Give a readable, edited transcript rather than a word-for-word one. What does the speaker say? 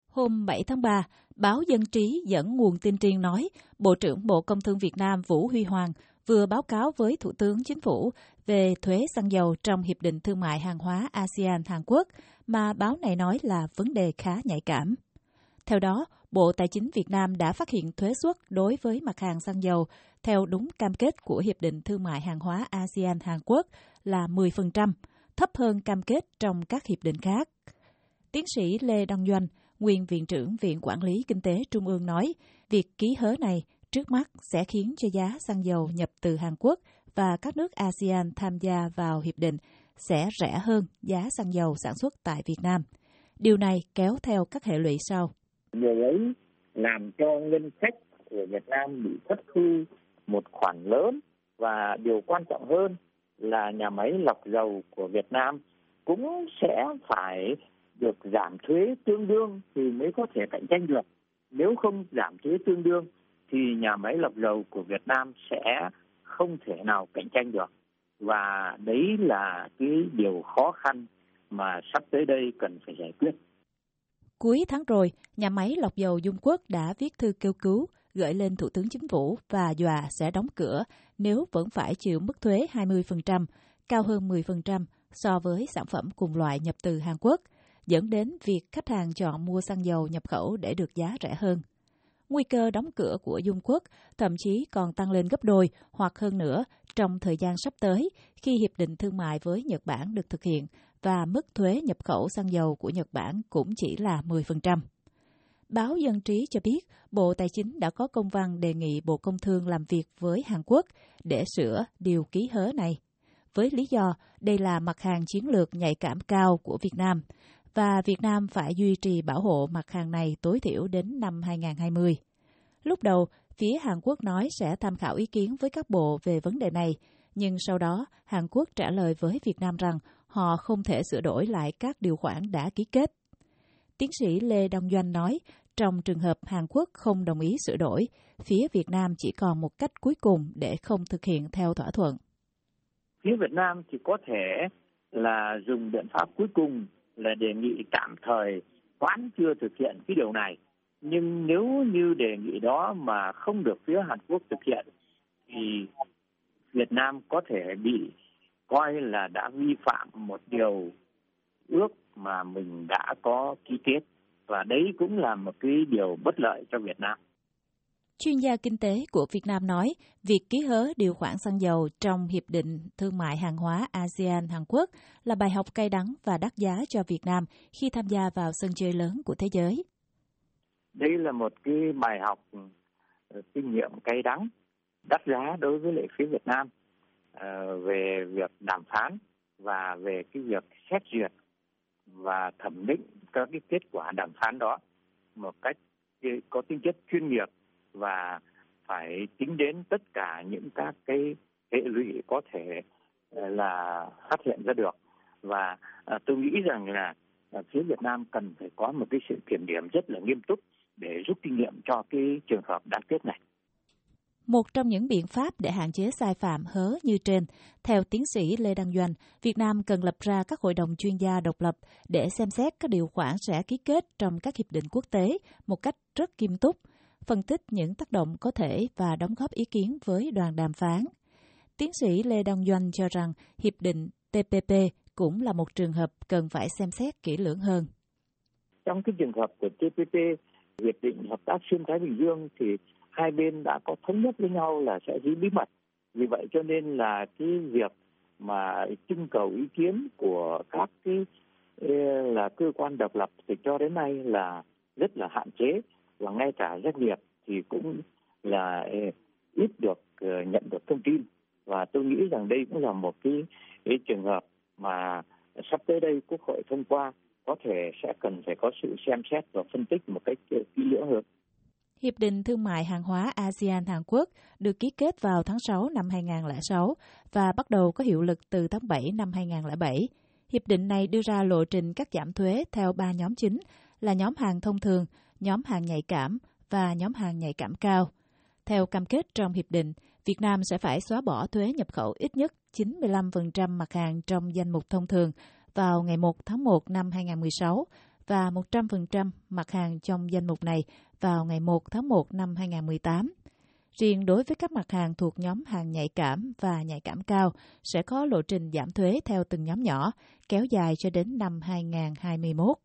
Hôm 7 tháng 3, báo Dân trí dẫn nguồn tin riêng nói Bộ trưởng Bộ Công Thương Việt Nam Vũ Huy Hoàng vừa báo cáo với Thủ tướng Chính phủ về thuế xăng dầu trong Hiệp định Thương mại Hàng hóa ASEAN-Hàn Quốc mà báo này nói là vấn đề khá nhạy cảm. Theo đó, Bộ Tài chính Việt Nam đã phát hiện thuế suất đối với mặt hàng xăng dầu theo đúng cam kết của Hiệp định Thương mại Hàng hóa ASEAN-Hàn Quốc là 10%, thấp hơn cam kết trong các hiệp định khác. Tiến sĩ Lê Đăng Doanh, nguyên Viện trưởng Viện Quản lý Kinh tế Trung ương nói, việc ký hớ này trước mắt sẽ khiến cho giá xăng dầu nhập từ Hàn Quốc và các nước ASEAN tham gia vào hiệp định sẽ rẻ hơn giá xăng dầu sản xuất tại Việt Nam. Điều này kéo theo các hệ lụy sau. Điều ấy làm cho ngân sách của Việt Nam bị thất thu một khoản lớn, và điều quan trọng hơn là nhà máy lọc dầu của Việt Nam cũng sẽ phải được giảm thuế tương đương thì mới có thể cạnh tranh được. Nếu không giảm thuế tương đương thì nhà máy lọc dầu của Việt Nam sẽ không thể nào cạnh tranh được. Và đấy là cái điều khó khăn mà sắp tới đây cần phải giải quyết. Cuối tháng rồi, nhà máy lọc dầu Dung Quất đã viết thư kêu cứu, gửi lên Thủ tướng Chính phủ và dọa sẽ đóng cửa nếu vẫn phải chịu mức thuế 20%, cao hơn 10% so với sản phẩm cùng loại nhập từ Hàn Quốc, dẫn đến việc khách hàng chọn mua xăng dầu nhập khẩu để được giá rẻ hơn. Nguy cơ đóng cửa của Dung Quất thậm chí còn tăng lên gấp đôi hoặc hơn nữa trong thời gian sắp tới khi Hiệp định Thương mại với Nhật Bản được thực hiện và mức thuế nhập khẩu xăng dầu của Nhật Bản cũng chỉ là 10%. Báo Dân trí cho biết Bộ Tài chính đã có công văn đề nghị Bộ Công Thương làm việc với Hàn Quốc để sửa điều ký hớ này, với lý do đây là mặt hàng chiến lược nhạy cảm cao của Việt Nam, và Việt Nam phải duy trì bảo hộ mặt hàng này tối thiểu đến năm 2020. Lúc đầu, phía Hàn Quốc nói sẽ tham khảo ý kiến với các bộ về vấn đề này, nhưng sau đó Hàn Quốc trả lời với Việt Nam rằng họ không thể sửa đổi lại các điều khoản đã ký kết. Tiến sĩ Lê Đăng Doanh nói, trong trường hợp Hàn Quốc không đồng ý sửa đổi, phía Việt Nam chỉ còn một cách cuối cùng để không thực hiện theo thỏa thuận. Phía Việt Nam chỉ có thể là dùng biện pháp cuối cùng là đề nghị tạm thời hoãn chưa thực hiện cái điều này. Nhưng nếu như đề nghị đó mà không được phía Hàn Quốc thực hiện thì Việt Nam có thể bị coi là đã vi phạm một điều ước mà mình đã có ký kết, và đấy cũng là một cái điều bất lợi cho Việt Nam. Chuyên gia kinh tế của Việt Nam nói, việc ký hớ điều khoản xăng dầu trong Hiệp định Thương mại Hàng hóa ASEAN-Hàn Quốc là bài học cay đắng và đắt giá cho Việt Nam khi tham gia vào sân chơi lớn của thế giới. Đây là một cái bài học kinh nghiệm cay đắng, đắt giá đối với lại phía Việt Nam về việc đàm phán và về cái việc xét duyệt và thẩm định các cái kết quả đàm phán đó một cách có tính chất chuyên nghiệp, và phải tính đến tất cả những các cái hệ lụy có thể là phát hiện ra được. Và tôi nghĩ rằng là phía Việt Nam cần phải có một cái sự kiểm điểm rất là nghiêm túc để rút kinh nghiệm cho cái trường hợp đáng tiếc này. Một trong những biện pháp để hạn chế sai phạm hớ như trên, theo tiến sĩ Lê Đăng Doanh, Việt Nam cần lập ra các hội đồng chuyên gia độc lập để xem xét các điều khoản sẽ ký kết trong các hiệp định quốc tế một cách rất nghiêm túc, phân tích những tác động có thể và đóng góp ý kiến với đoàn đàm phán. Tiến sĩ Lê Đăng Doanh cho rằng hiệp định TPP cũng là một trường hợp cần phải xem xét kỹ lưỡng hơn. Trong cái trường hợp của TPP, Hiệp định Hợp tác Xuyên Thái Bình Dương, thì hai bên đã có thống nhất với nhau là sẽ giữ bí mật. Vì vậy cho nên là cái việc mà trưng cầu ý kiến của các cái là cơ quan độc lập thì cho đến nay là rất là hạn chế, và ngay cả doanh nghiệp thì cũng là ít được nhận được thông tin. Và tôi nghĩ rằng đây cũng là một cái trường hợp mà sắp tới đây Quốc hội thông qua có thể sẽ cần phải có sự xem xét và phân tích một cách kỹ lưỡng hơn. Hiệp định Thương mại Hàng hóa ASEAN-Hàn Quốc được ký kết vào tháng 6 năm 2006 và bắt đầu có hiệu lực từ tháng 7 năm 2007. Hiệp định này đưa ra lộ trình cắt giảm thuế theo 3 nhóm chính là nhóm hàng thông thường, nhóm hàng nhạy cảm và nhóm hàng nhạy cảm cao. Theo cam kết trong hiệp định, Việt Nam sẽ phải xóa bỏ thuế nhập khẩu ít nhất 95% mặt hàng trong danh mục thông thường vào ngày 1 tháng 1 năm 2016 và 100% mặt hàng trong danh mục này vào ngày 1 tháng 1 năm 2018. Riêng đối với các mặt hàng thuộc nhóm hàng nhạy cảm và nhạy cảm cao sẽ có lộ trình giảm thuế theo từng nhóm nhỏ, kéo dài cho đến năm 2021.